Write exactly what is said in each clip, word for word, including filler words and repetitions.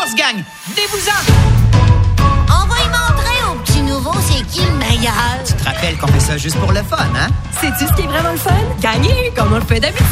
force, gang! Venez-vous-en! On va y montrer au petit nouveau c'est qui le meilleur. Tu te rappelles qu'on fait ça juste pour le fun, hein? Sais-tu ce qui est vraiment le fun? Gagner, comme on le fait d'habitude.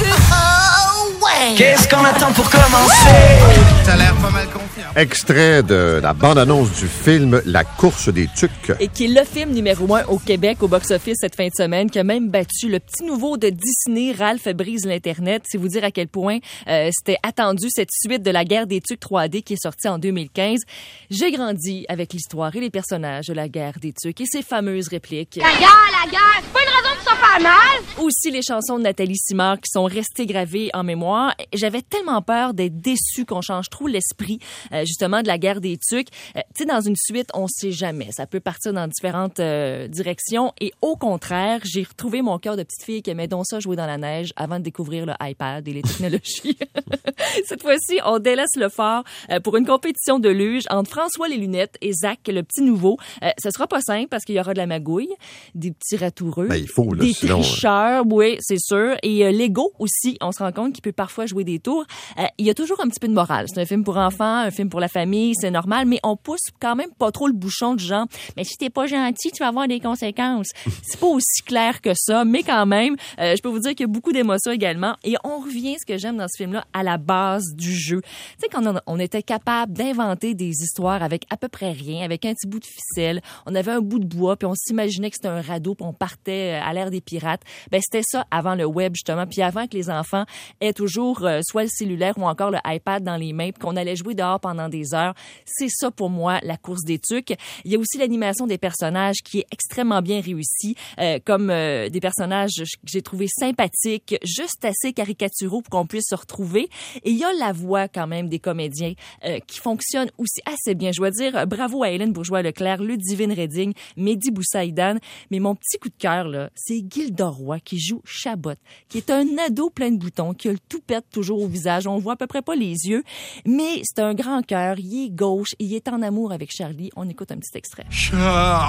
Oh, ouais! Qu'est-ce qu'on attend pour commencer? T'as l'air pas mal confiant. Extrait de la bande-annonce du film La course des tucs. Et qui est le film numéro un au Québec au box-office cette fin de semaine, qui a même battu le petit nouveau de Disney, Ralph brise l'Internet. C'est vous dire à quel point euh, c'était attendu, cette suite de la guerre des tucs trois D qui est sortie en deux mille quinze. J'ai grandi avec l'histoire et les personnages de la guerre des tucs et ses fameuses répliques. La guerre, la guerre, c'est pas une raison pour se faire mal! Aussi les chansons de Nathalie Simard qui sont restées gravées en mémoire. J'avais tellement peur d'être déçue qu'on change trop l'esprit euh, justement de la guerre des tucs. Euh, tu sais, dans une suite, on sait jamais. Ça peut partir dans différentes euh, directions. Et au contraire, j'ai retrouvé mon cœur de petite fille qui aimait donc ça jouer dans la neige avant de découvrir le iPad et les technologies. Cette fois-ci, on délaisse le fort euh, pour une compétition de luge entre François les lunettes et Zach, le petit nouveau. Euh, ce sera pas simple parce qu'il y aura de la magouille, des petits ratoureux, Ben, il faut, là, des sinon, tricheurs, oui, c'est sûr. Et euh, Lego aussi, on se rend compte qu'il peut parfois jouer des tours. Euh, il y a toujours un petit peu de morale. C'est un film pour enfants, un film pour la famille, c'est normal, mais on pousse quand même pas trop le bouchon du genre « Mais si t'es pas gentil, tu vas avoir des conséquences. » C'est pas aussi clair que ça, mais quand même, euh, je peux vous dire qu'il y a beaucoup d'émotions également. Et on revient, ce que j'aime dans ce film-là, à la base du jeu. Tu sais, quand on, on était capable d'inventer des histoires avec à peu près rien, avec un petit bout de ficelle, on avait un bout de bois, puis on s'imaginait que c'était un radeau, puis on partait à l'ère des pirates. Ben c'était ça avant le web, justement, puis avant que les enfants aient toujours euh, soit le cellulaire ou encore le iPad dans les mains, puis qu'on allait jouer dehors pendant des heures. C'est ça pour moi, la course des tucs. Il y a aussi l'animation des personnages qui est extrêmement bien réussie, euh, comme euh, des personnages que j'ai trouvé sympathiques, juste assez caricaturaux pour qu'on puisse se retrouver. Et il y a la voix quand même des comédiens euh, qui fonctionne aussi assez bien. Je dois dire bravo à Hélène Bourgeois-Leclerc, Ludivine Redding, Mehdi Boussaïdan. Mais mon petit coup de cœur, là, c'est Gilda Roy qui joue Chabot, qui est un ado plein de boutons, qui a le toupette toujours au visage. On voit à peu près pas les yeux, mais c'est un grand cœur. Il est gauche, il est en amour avec Charlie. On écoute un petit extrait. Cha,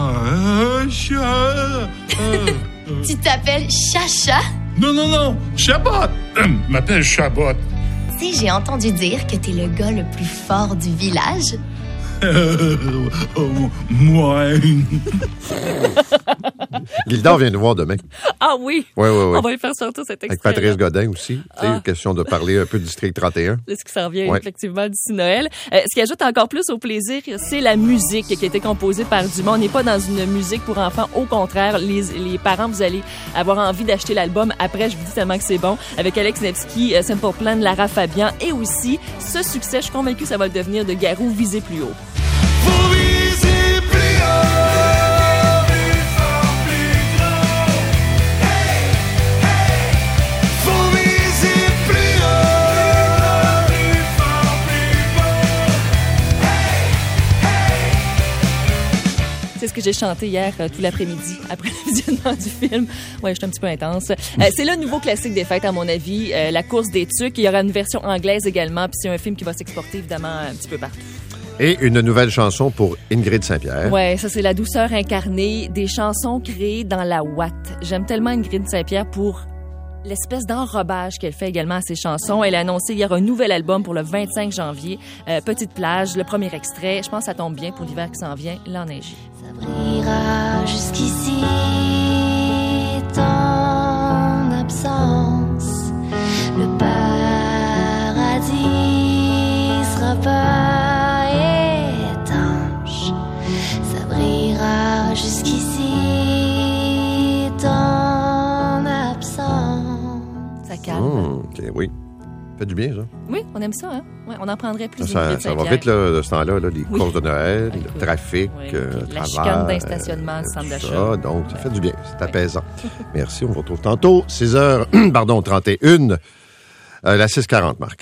cha, Tu t'appelles Chacha? Non, non, non, Chabot. Je m'appelle Chabot. Tu sais, j'ai entendu dire que t'es le gars le plus fort du village. Euh, oh, moi. Gilda vient nous voir demain. Ah oui? Oui, oui, oui. On va lui faire sortir cet extrait. Avec Patrice Godin aussi. Tu sais, Ah. question de parler un peu du District trente et un. C'est ce qui s'en vient, Ouais. effectivement, d'ici Noël. Euh, ce qui ajoute encore plus au plaisir, c'est la musique qui a été composée par Dumont. On n'est pas dans une musique pour enfants. Au contraire, les, les parents, vous allez avoir envie d'acheter l'album. Après, je vous dis tellement que c'est bon. Avec Alex Nevsky, euh, Simple Plan, Lara Fabian et aussi ce succès, je suis convaincue que ça va le devenir de Garou, Visez plus haut. Faut viser plus haut, plus fort, plus grand. Hey, hey. Faut viser plus haut, plus fort, plus beau. Hey, hey. C'est ce que j'ai chanté hier euh, tout l'après-midi après le visionnement du film. Ouais, j'étais un petit peu intense. Euh, c'est le nouveau classique des fêtes, à mon avis, euh, La course des tucs. Il y aura une version anglaise également, puis c'est un film qui va s'exporter évidemment un petit peu partout. Et une nouvelle chanson pour Ingrid Saint-Pierre. Ouais, ça c'est la douceur incarnée, des chansons créées dans la ouate. J'aime tellement Ingrid Saint-Pierre pour l'espèce d'enrobage qu'elle fait également à ses chansons. Elle a annoncé hier un nouvel album pour le vingt-cinq janvier. Euh, Petite plage, le premier extrait. Je pense que ça tombe bien pour l'hiver qui s'en vient, l'enneigé. Ça brillera jusqu'ici, ton absence. Le paradis sera pas étanche. Ça brillera jusqu'ici, ton absence. Ça calme. Mmh, OK, oui. Fait du bien, ça. Oui, on aime ça, hein? Ouais, on en prendrait plus. Ça, Ingrid ça va Saint-Pierre. vite, là, de ce temps-là, là, les Oui. courses de Noël, Écoute, le trafic, oui, euh, puis le la travail, chicane d'un stationnement, le euh, centre tout d'achat. ça. Donc, ça Ouais. fait du bien. C'est apaisant. Merci. On vous retrouve tantôt, six heures, pardon, trente et une, euh, la six quarante, Marc.